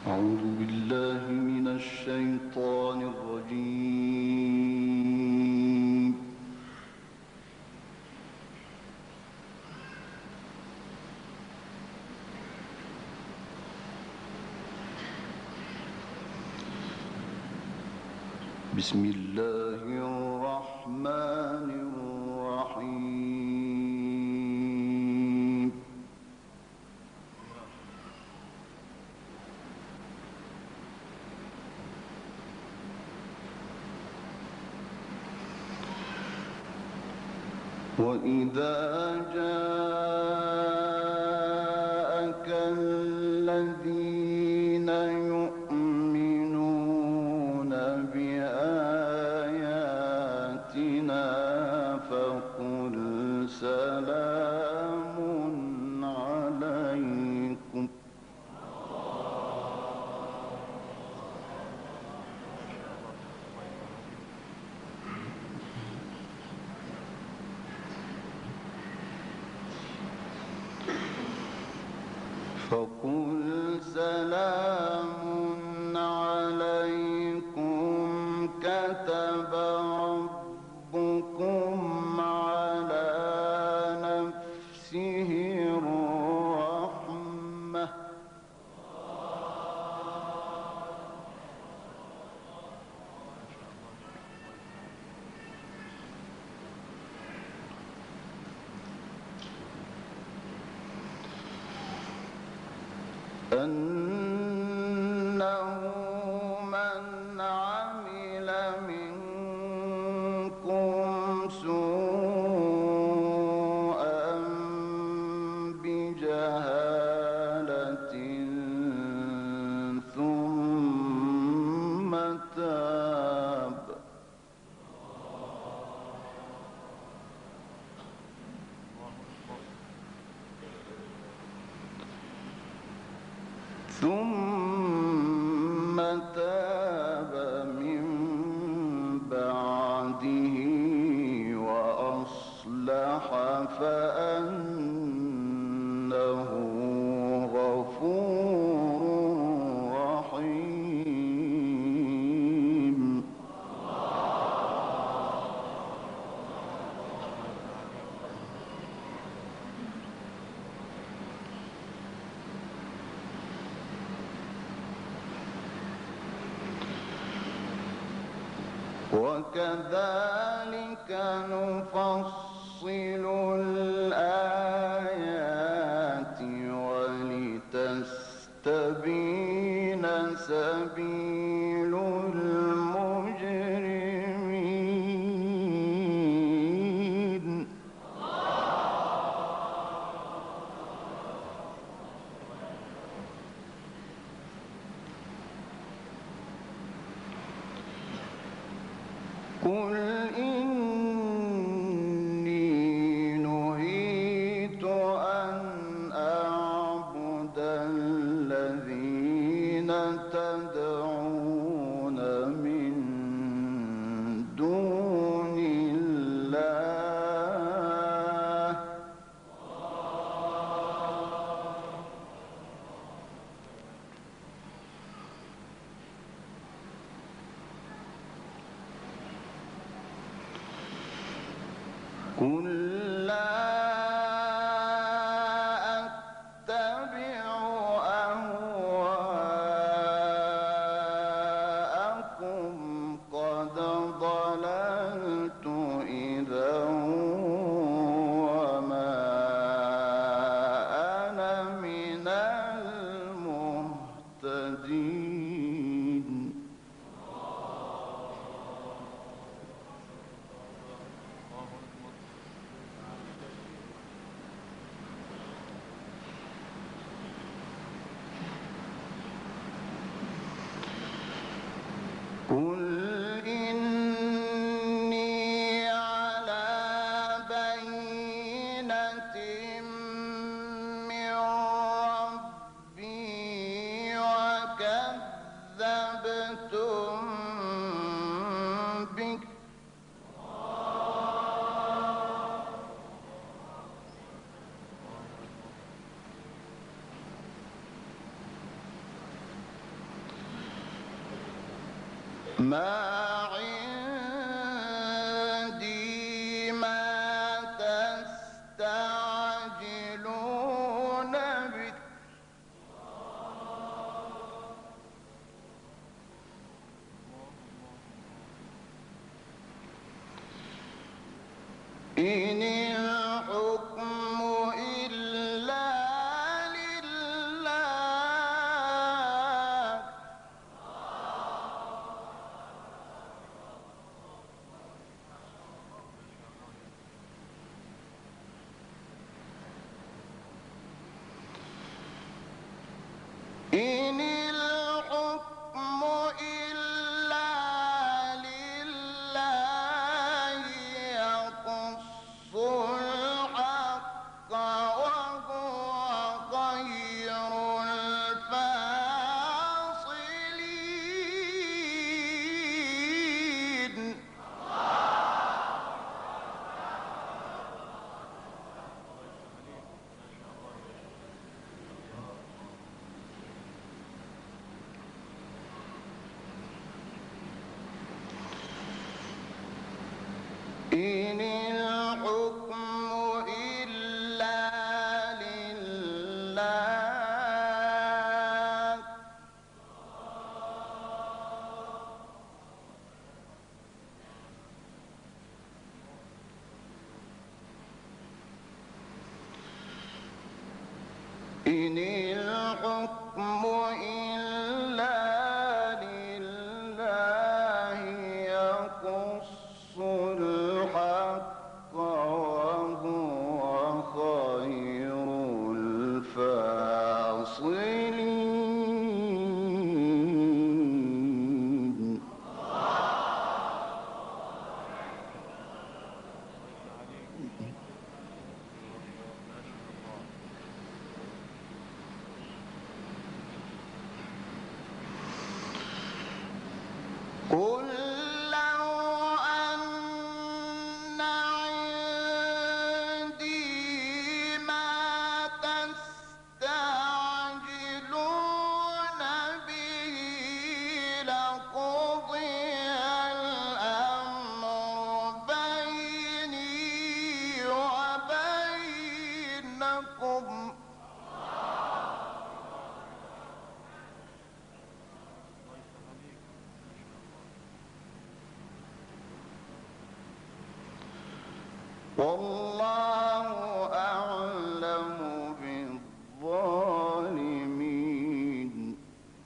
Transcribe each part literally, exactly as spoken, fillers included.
أعوذ بالله من الشيطان الرجيم. بسم الله الرحمن الرحيم. وإذا جاءك الذين يؤمنون بآياتنا فقل سلام عليكم فقل سلام عليكم كتب ربكم على نفسه الرحمة أنه من عمل منكم سوءا بجهالة ثم تاب ثم تاب من بعده وأصلح فأنه غفور رحيم. وكذلك نفصل الآيات ولتستبين سبيل المجرمين. قل إني نهيت أن أعبد الذين تدعون من دون الله قل لا أتبع أهواءكم قد ضللت إذا وما أنا من المهتدين. ما عندي ما تستعجلون به إن الحكم إلا لله إن الحكم إلا لله يقص الحق وهو خير الفاصلين إن الحكم إلا لله إن الحكم إلا لله يقص الحق وهو خير الفاصلين قل لو أن عندي ما تستعجلون به لقضي الأمر بيني وبينكم والله أعلم بالظالمين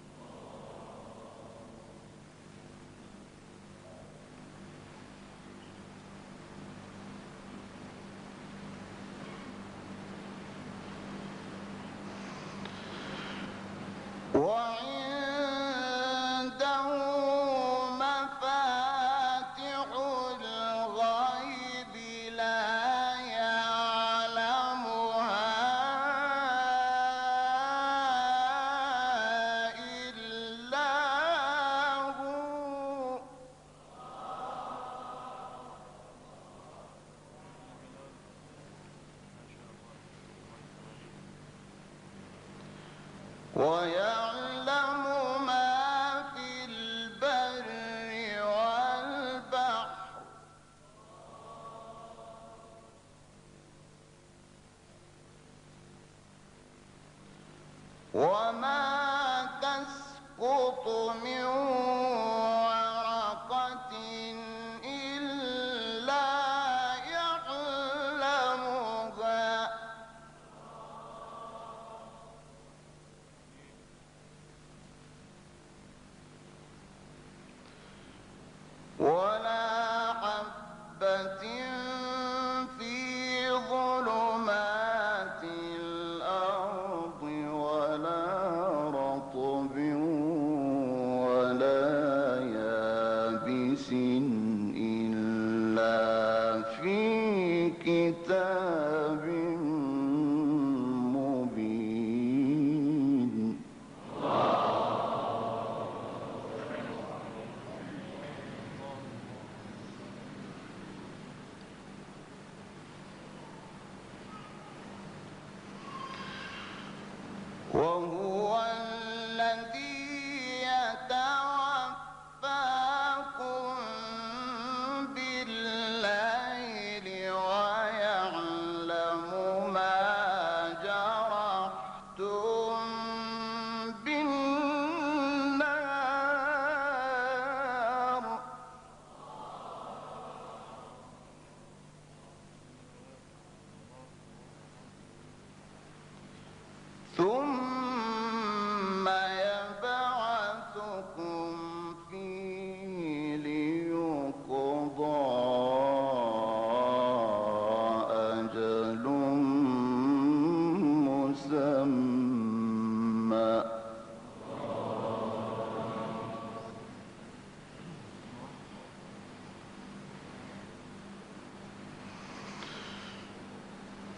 وعنده مفاتح الغيب لا يعلمها إلا هو ويعلم ما في البر والبحر وما تسقط من ورقة إلا يعلمها ولا حبة في ظلمات الأرض ولا رطب ولا يابس إلا في كتاب مبين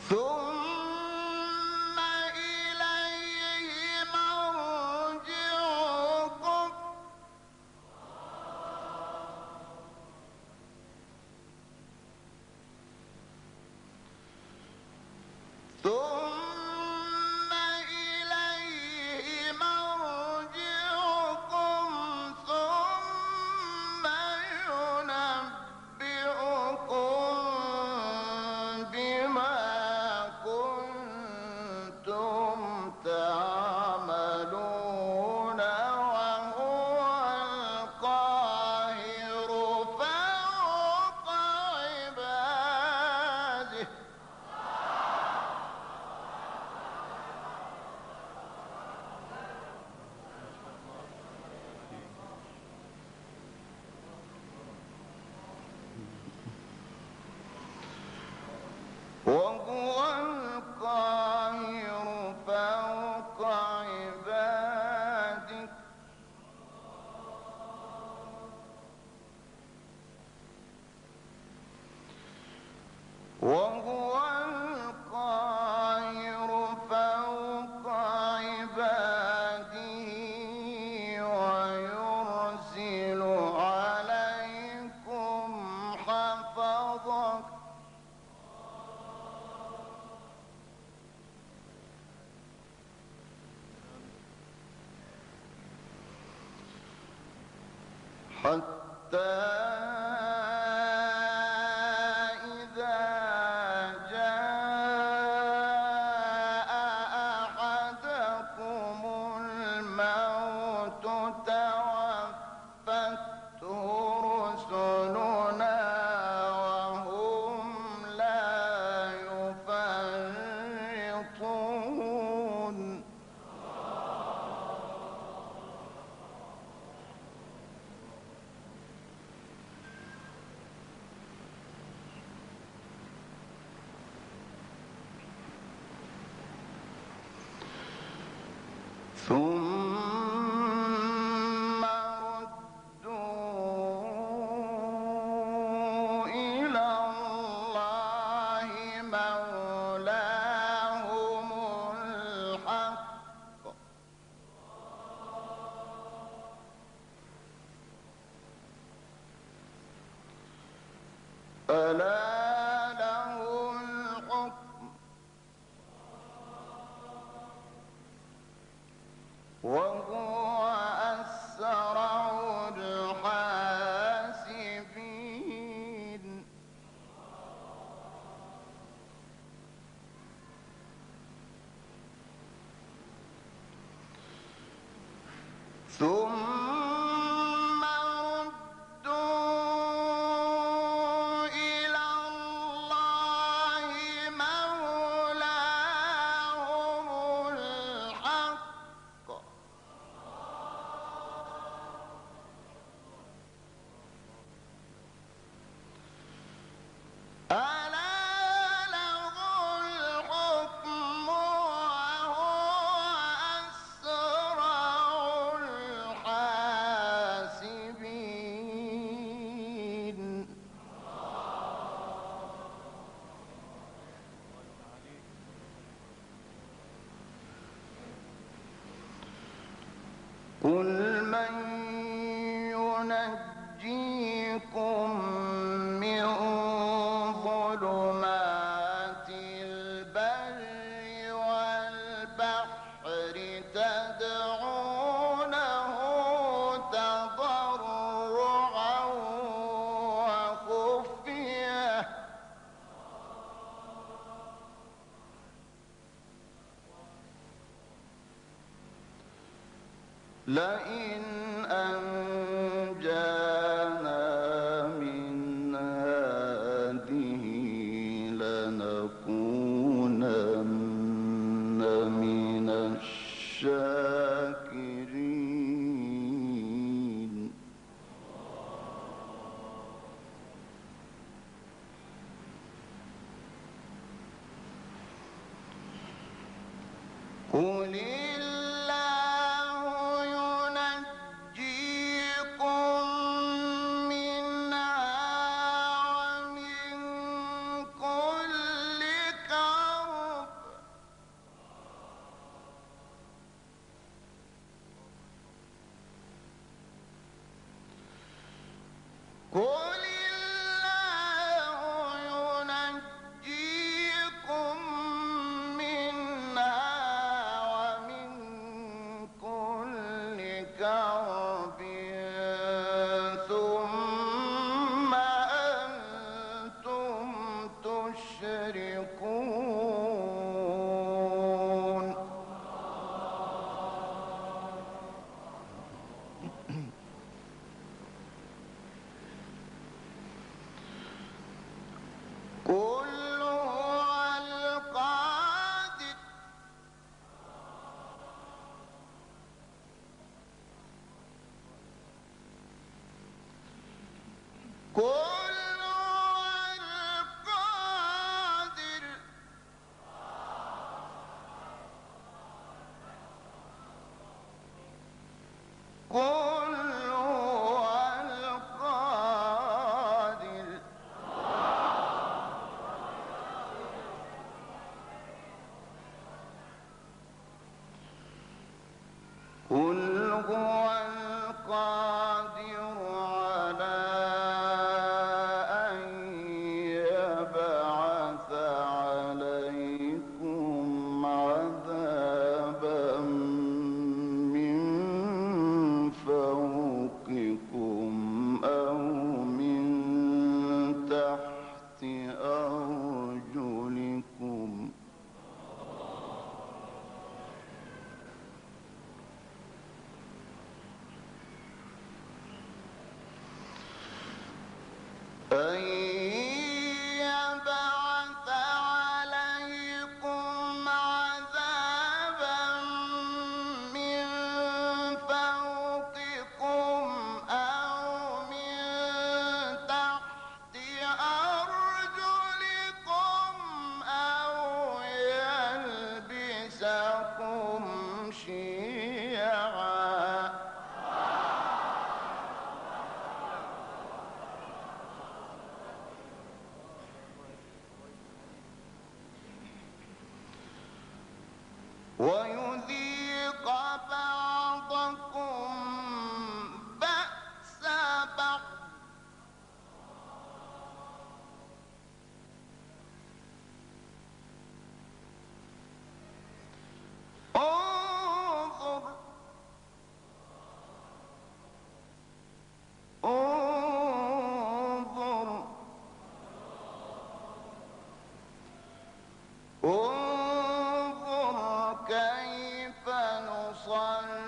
ثم إليه مرجعكم ثم إليه مرجعكم ثم ينبئكم بما كنتم تعملون وهو القاهر فوق عباده وهو القاهر فوق عباده وهو القاهر فوق عباده ويرسل عليكم حفظة حتى إذا جاء أحدكم الموت توفته رسلنا وهم لا يفرطون ثم ردوا إلى الله مولاهم الحق ألا له الحكم وهو أسرع الحاسبين ثم ردوا إلى الله مولاهم الحق ألا له الحكم وهو أسرع الحاسبين قل من ينجيكم من ظلمات البر والبحر تدعونه تضرعا وخفية لئن أنجانا من هذه لنكونن من الشاكرين قل الله ينجيكم منها ومن كل كرب قل الله ينجيكم منها ومن كل كرب ثم أنتم تشركون. قل هو القادر قل هو القادر قل هو القادر قل هو القادر على أن يبعث عليكم عذابا من فوقكم أو من تحت أرجلكم أن يبعث عليكم عذابا من فوقكم أو من تحت أرجلكم أو يلبسكم شيعا ويذيق بعضكم بأس بعض انظر انظر انظر كيف نصلي